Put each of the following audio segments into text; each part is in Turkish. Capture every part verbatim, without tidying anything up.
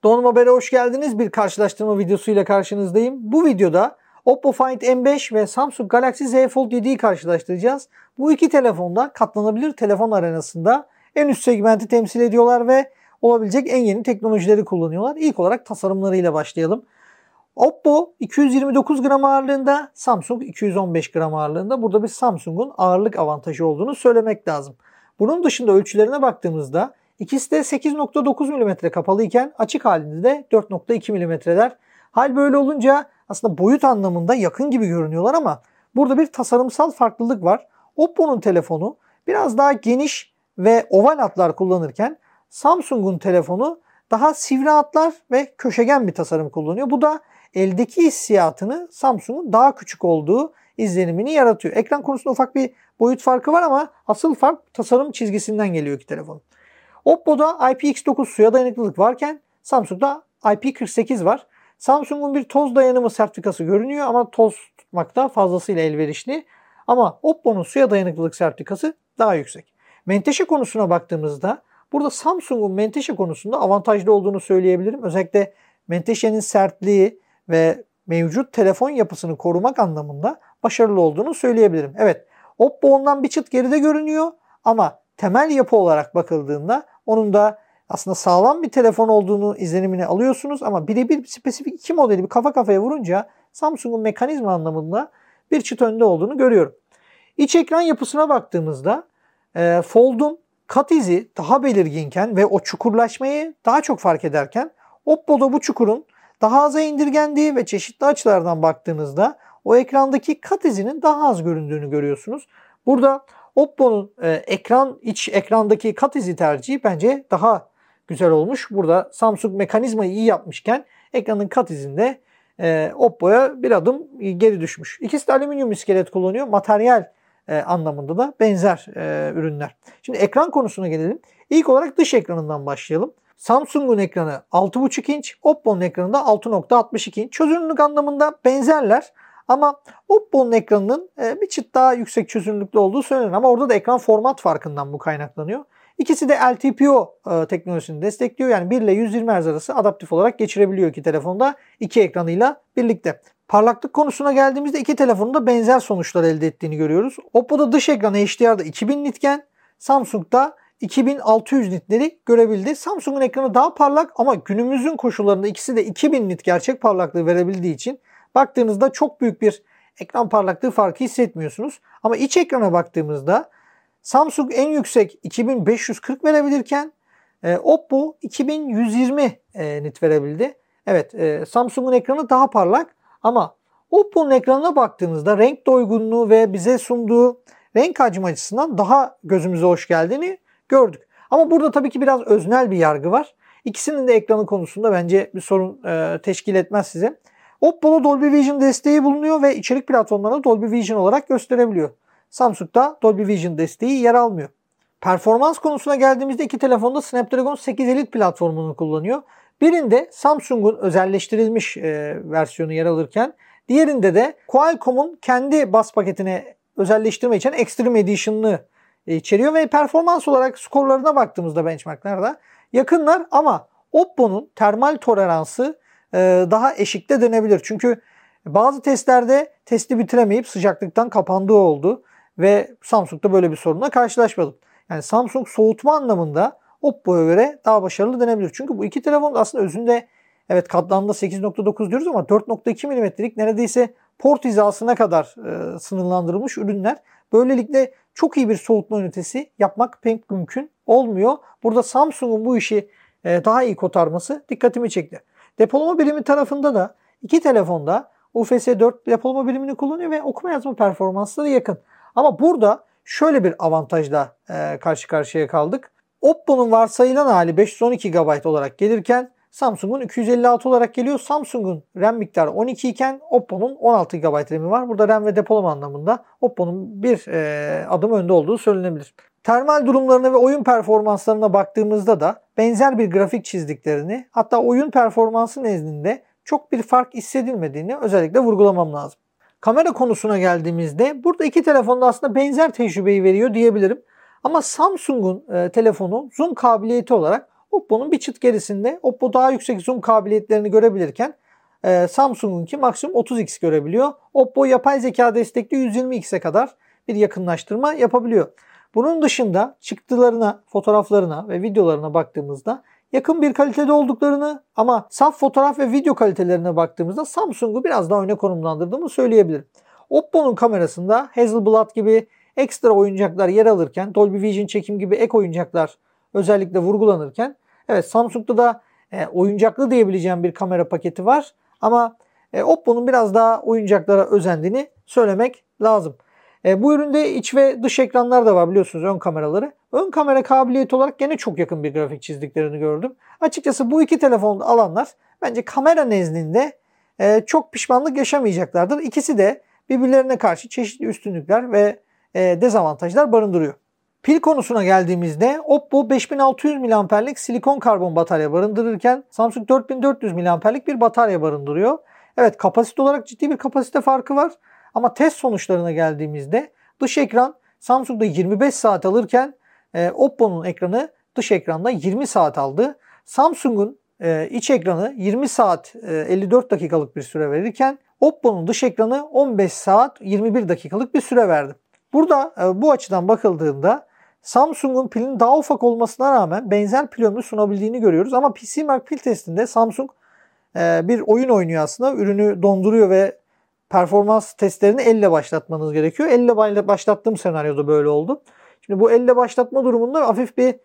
Donanım Haber'e hoş geldiniz. Bir karşılaştırma videosuyla karşınızdayım. Bu videoda Oppo Find M beş ve Samsung Galaxy Z Fold yediyi karşılaştıracağız. Bu iki telefonda katlanabilir telefon arenasında en üst segmenti temsil ediyorlar ve olabilecek en yeni teknolojileri kullanıyorlar. İlk olarak tasarımlarıyla başlayalım. Oppo iki yüz yirmi dokuz gram ağırlığında, Samsung iki yüz on beş gram ağırlığında. Burada bir Samsung'un ağırlık avantajı olduğunu söylemek lazım. Bunun dışında ölçülerine baktığımızda ikisi de sekiz nokta dokuz milimetre kapalı iken açık halinde de dört nokta iki milimetreler. Hal böyle olunca aslında boyut anlamında yakın gibi görünüyorlar ama burada bir tasarımsal farklılık var. Oppo'nun telefonu biraz daha geniş ve oval hatlar kullanırken Samsung'un telefonu daha sivri hatlar ve köşegen bir tasarım kullanıyor. Bu da eldeki hissiyatını Samsung'un daha küçük olduğu izlenimini yaratıyor. Ekran konusunda ufak bir boyut farkı var ama asıl fark tasarım çizgisinden geliyor iki telefon. Oppo'da I P X dokuz suya dayanıklılık varken Samsung'da I P kırk sekiz var. Samsung'un bir toz dayanımı sertifikası görünüyor ama toz tutmakta fazlasıyla elverişli. Ama Oppo'nun suya dayanıklılık sertifikası daha yüksek. Menteşe konusuna baktığımızda burada Samsung'un menteşe konusunda avantajlı olduğunu söyleyebilirim. Özellikle menteşenin sertliği ve mevcut telefon yapısını korumak anlamında başarılı olduğunu söyleyebilirim. Evet, Oppo ondan bir çıt geride görünüyor ama temel yapı olarak bakıldığında onun da aslında sağlam bir telefon olduğunu izlenimini alıyorsunuz ama birebir spesifik iki modeli bir kafa kafaya vurunca Samsung'un mekanizma anlamında bir çıt önde olduğunu görüyorum. İç ekran yapısına baktığımızda e, Fold'un kat izi daha belirginken ve o çukurlaşmayı daha çok fark ederken Oppo'da bu çukurun daha aza indirgendiği ve çeşitli açılardan baktığınızda o ekrandaki kat izinin daha az göründüğünü görüyorsunuz. Burada Oppo'nun e, ekran iç ekrandaki kat izi tercihi bence daha güzel olmuş. Burada Samsung mekanizmayı iyi yapmışken ekranın kat izinde e, Oppo'ya bir adım geri düşmüş. İkisi de alüminyum iskelet kullanıyor. Materyal e, anlamında da benzer e, ürünler. Şimdi ekran konusuna gelelim. İlk olarak dış ekranından başlayalım. Samsung'un ekranı altı buçuk inç, Oppo'nun ekranı da altı nokta altmış iki inç. Çözünürlük anlamında benzerler. Ama Oppo'nun ekranının bir çıt daha yüksek çözünürlüklü olduğu söylenir. Ama orada da ekran format farkından bu kaynaklanıyor. İkisi de L T P O teknolojisini destekliyor. Yani bir ile yüz yirmi hertz arası adaptif olarak geçirebiliyor iki telefonda iki ekranıyla birlikte. Parlaklık konusuna geldiğimizde iki telefonun da benzer sonuçlar elde ettiğini görüyoruz. Oppo'da dış ekranı H D R'da iki bin nitken Samsung'da iki bin altı yüz nitleri görebildi. Samsung'un ekranı daha parlak ama günümüzün koşullarında ikisi de iki bin nit gerçek parlaklığı verebildiği için baktığınızda çok büyük bir ekran parlaklığı farkı hissetmiyorsunuz. Ama iç ekrana baktığımızda Samsung en yüksek iki bin beş yüz kırk verebilirken e, Oppo iki bin yüz yirmi e, nit verebildi. Evet, e, Samsung'un ekranı daha parlak ama Oppo'nun ekranına baktığımızda renk doygunluğu ve bize sunduğu renk hacmi açısından daha gözümüze hoş geldiğini gördük. Ama burada tabii ki biraz öznel bir yargı var. İkisinin de ekranı konusunda bence bir sorun e, teşkil etmez size. Oppo'da Dolby Vision desteği bulunuyor ve içerik platformlarında Dolby Vision olarak gösterebiliyor. Samsung'da Dolby Vision desteği yer almıyor. Performans konusuna geldiğimizde iki telefonda Snapdragon sekiz Elite platformunu kullanıyor. Birinde Samsung'un özelleştirilmiş e, versiyonu yer alırken diğerinde de Qualcomm'un kendi bas paketine özelleştirme için Extreme Edition'ını içeriyor ve performans olarak skorlarına baktığımızda benchmarklarda yakınlar ama Oppo'nun termal toleransı daha eşikte denebilir. Çünkü bazı testlerde testi bitiremeyip sıcaklıktan kapandığı oldu ve Samsung'da böyle bir sorunla karşılaşmadım. Yani Samsung soğutma anlamında Oppo'ya göre daha başarılı denebilir. Çünkü bu iki telefon aslında özünde evet katlanında sekiz nokta dokuz diyoruz ama dört nokta iki milimetrelik neredeyse port hizasına kadar e, sınırlandırılmış ürünler. Böylelikle çok iyi bir soğutma ünitesi yapmak pek mümkün olmuyor. Burada Samsung'un bu işi e, daha iyi kotarması dikkatimi çekti. Depolama birimi tarafında da iki telefonda U F S dört depolama birimini kullanıyor ve okuma yazma performansları yakın. Ama burada şöyle bir avantajla e, karşı karşıya kaldık. Oppo'nun varsayılan hali beş yüz on iki gigabayt olarak gelirken Samsung'un iki yüz elli altı olarak geliyor. Samsung'un RAM miktarı on iki iken Oppo'nun on altı gigabayt RAM'i var. Burada RAM ve depolama anlamında Oppo'nun bir e, adım önde olduğu söylenebilir. Termal durumlarına ve oyun performanslarına baktığımızda da benzer bir grafik çizdiklerini, hatta oyun performansı nezdinde çok bir fark hissedilmediğini özellikle vurgulamam lazım. Kamera konusuna geldiğimizde burada iki telefonda aslında benzer tecrübeyi veriyor diyebilirim. Ama Samsung'un e, telefonu zoom kabiliyeti olarak Oppo'nun bir çıt gerisinde. Oppo daha yüksek zoom kabiliyetlerini görebilirken e, Samsung'unki maksimum otuz x görebiliyor. Oppo yapay zeka destekli yüz yirmi x'e kadar bir yakınlaştırma yapabiliyor. Bunun dışında çıktılarına, fotoğraflarına ve videolarına baktığımızda yakın bir kalitede olduklarını ama saf fotoğraf ve video kalitelerine baktığımızda Samsung'u biraz daha öne konumlandırdığımı söyleyebilirim. Oppo'nun kamerasında Hasselblad gibi ekstra oyuncaklar yer alırken, Dolby Vision çekim gibi ek oyuncaklar özellikle vurgulanırken, evet Samsung'da da e, oyuncaklı diyebileceğim bir kamera paketi var ama e, Oppo'nun biraz daha oyuncaklara özendiğini söylemek lazım. E, bu üründe iç ve dış ekranlar da var biliyorsunuz, ön kameraları. Ön kamera kabiliyeti olarak gene çok yakın bir grafik çizdiklerini gördüm. Açıkçası bu iki telefonu alanlar bence kamera nezdinde e, çok pişmanlık yaşamayacaklardır. İkisi de birbirlerine karşı çeşitli üstünlükler ve e, dezavantajlar barındırıyor. Pil konusuna geldiğimizde Oppo beş bin altı yüz miliamperlik silikon karbon batarya barındırırken Samsung dört bin dört yüz miliamperlik bir batarya barındırıyor. Evet, kapasite olarak ciddi bir kapasite farkı var. Ama test sonuçlarına geldiğimizde dış ekran Samsung'da yirmi beş saat alırken e, Oppo'nun ekranı dış ekranda yirmi saat aldı. Samsung'un e, iç ekranı yirmi saat e, elli dört dakikalık bir süre verirken Oppo'nun dış ekranı on beş saat yirmi bir dakikalık bir süre verdi. Burada e, bu açıdan bakıldığında Samsung'un pilin daha ufak olmasına rağmen benzer pil ömrü sunabildiğini görüyoruz. Ama P C Mark pil testinde Samsung e, bir oyun oynuyor aslında. Ürünü donduruyor ve performans testlerini elle başlatmanız gerekiyor. Elle başlattığım senaryoda böyle oldu. Şimdi bu elle başlatma durumunda hafif bir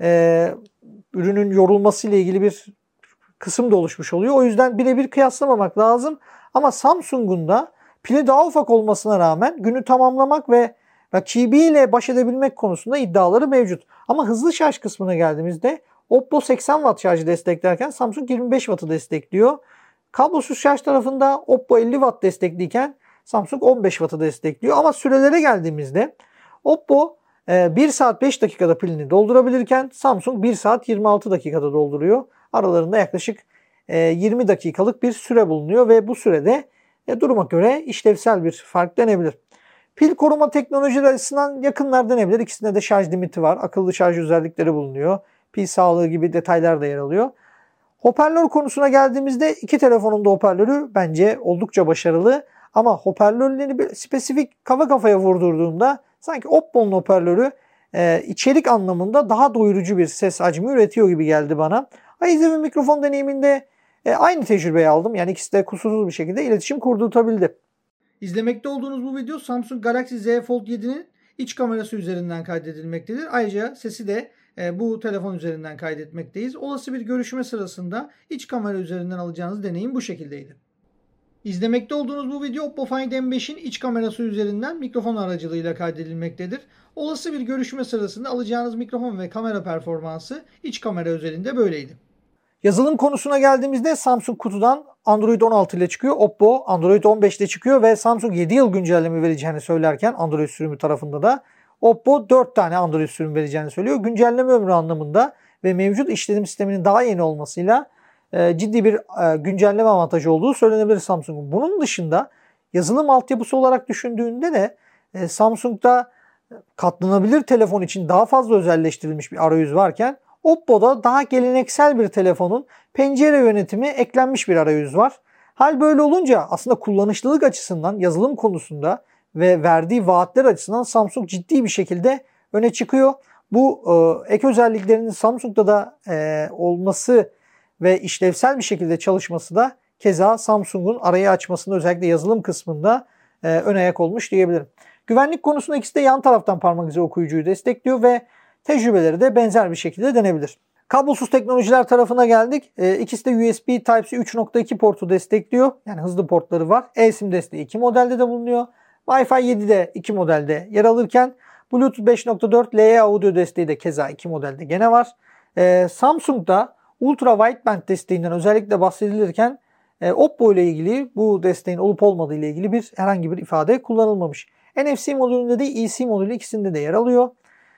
e, ürünün yorulması ile ilgili bir kısım da oluşmuş oluyor. O yüzden birebir kıyaslamamak lazım. Ama Samsung'un da pili daha ufak olmasına rağmen günü tamamlamak ve rakibiyle baş edebilmek konusunda iddiaları mevcut. Ama hızlı şarj kısmına geldiğimizde Oppo seksen watt şarjı desteklerken Samsung yirmi beş wattı destekliyor. Kablosuz şarj tarafında Oppo elli watt destekliyken Samsung on beş wattı destekliyor. Ama sürelere geldiğimizde Oppo bir saat beş dakikada pilini doldurabilirken Samsung bir saat yirmi altı dakikada dolduruyor. Aralarında yaklaşık yirmi dakikalık bir süre bulunuyor ve bu sürede duruma göre işlevsel bir fark denebilir. Pil koruma teknolojileri açısından yakınlar denebilir. İkisinde de şarj limiti var. Akıllı şarj özellikleri bulunuyor. Pil sağlığı gibi detaylar da yer alıyor. Hoparlör konusuna geldiğimizde iki telefonun da hoparlörü bence oldukça başarılı. Ama hoparlörleri bir spesifik kafa kafaya vurdurduğumda sanki Oppo'nun hoparlörü e, içerik anlamında daha doyurucu bir ses hacmi üretiyor gibi geldi bana. Aize ve mikrofon deneyiminde e, aynı tecrübeyi aldım. Yani ikisi de kusursuz bir şekilde iletişim kurdurtabildi. İzlemekte olduğunuz bu video Samsung Galaxy Z Fold yedi'nin iç kamerası üzerinden kaydedilmektedir. Ayrıca sesi de e, bu telefon üzerinden kaydetmekteyiz. Olası bir görüşme sırasında iç kamera üzerinden alacağınız deneyim bu şekildeydi. İzlemekte olduğunuz bu video Oppo Find M beş'in iç kamerası üzerinden mikrofon aracılığıyla kaydedilmektedir. Olası bir görüşme sırasında alacağınız mikrofon ve kamera performansı iç kamera üzerinde böyleydi. Yazılım konusuna geldiğimizde Samsung kutudan Android on altı ile çıkıyor. Oppo Android on beş ile çıkıyor ve Samsung yedi yıl güncelleme vereceğini söylerken Android sürümü tarafında da Oppo dört tane Android sürüm vereceğini söylüyor. Güncelleme ömrü anlamında ve mevcut işletim sisteminin daha yeni olmasıyla e, ciddi bir e, güncelleme avantajı olduğu söylenebilir Samsung'un. Bunun dışında yazılım altyapısı olarak düşündüğünde de e, Samsung'da katlanabilir telefon için daha fazla özelleştirilmiş bir arayüz varken Oppo'da daha geleneksel bir telefonun pencere yönetimi eklenmiş bir arayüz var. Hal böyle olunca aslında kullanışlılık açısından yazılım konusunda ve verdiği vaatler açısından Samsung ciddi bir şekilde öne çıkıyor. Bu e, ek özelliklerinin Samsung'da da e, olması ve işlevsel bir şekilde çalışması da keza Samsung'un arayı açmasında özellikle yazılım kısmında e, ön ayak olmuş diyebilirim. Güvenlik konusunda ikisi de yan taraftan parmak izi okuyucuyu destekliyor ve tecrübeleri de benzer bir şekilde denebilir. Kablosuz teknolojiler tarafına geldik. E, ikisi de U S B Type-C üç nokta iki portu destekliyor. Yani hızlı portları var. eSIM desteği iki modelde de bulunuyor. Wi-Fi yedi de iki modelde yer alırken Bluetooth beş nokta dört L E audio desteği de keza iki modelde gene var. E, Samsung'da Ultra Wideband desteğinden özellikle bahsedilirken e, Oppo ile ilgili bu desteğin olup olmadığı ile ilgili bir herhangi bir ifade kullanılmamış. N F C modülünde de E C modülü ikisinde de yer alıyor.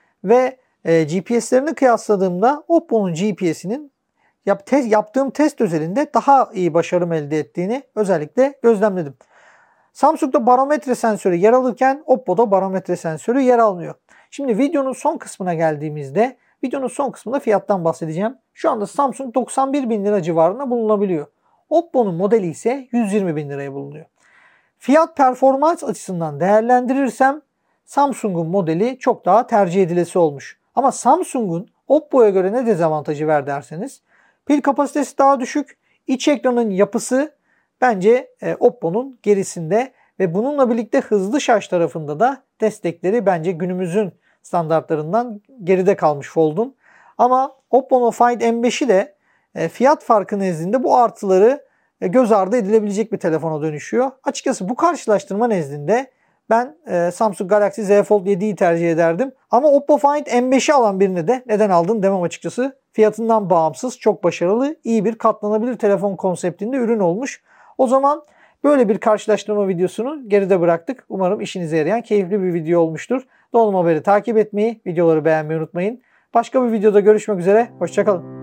Ve e, G P S'lerini kıyasladığımda Oppo'nun G P S'inin yap, te, yaptığım test özelinde daha iyi başarım elde ettiğini özellikle gözlemledim. Samsung'da barometre sensörü yer alırken Oppo'da barometre sensörü yer almıyor. Şimdi videonun son kısmına geldiğimizde Videonun son kısmında fiyattan bahsedeceğim. Şu anda Samsung doksan bir bin lira civarında bulunabiliyor. Oppo'nun modeli ise yüz yirmi bin liraya bulunuyor. Fiyat performans açısından değerlendirirsem Samsung'un modeli çok daha tercih edilesi olmuş. Ama Samsung'un Oppo'ya göre ne dezavantajı var derseniz, pil kapasitesi daha düşük, iç ekranın yapısı bence e, Oppo'nun gerisinde ve bununla birlikte hızlı şarj tarafında da destekleri bence günümüzün standartlarından geride kalmış Fold'un. Ama Oppo'nun Find M beşi de e, fiyat farkı nezdinde bu artıları e, göz ardı edilebilecek bir telefona dönüşüyor. Açıkçası bu karşılaştırma nezdinde ben e, Samsung Galaxy Z Fold yediyi tercih ederdim. Ama Oppo Find M beşi alan birine de neden aldın demem açıkçası. Fiyatından bağımsız, çok başarılı, iyi bir katlanabilir telefon konseptinde ürün olmuş. O zaman böyle bir karşılaştırma videosunu geride bıraktık. Umarım işinize yarayan keyifli bir video olmuştur. Donanım Haber'i takip etmeyi, videoları beğenmeyi unutmayın. Başka bir videoda görüşmek üzere, hoşça kalın.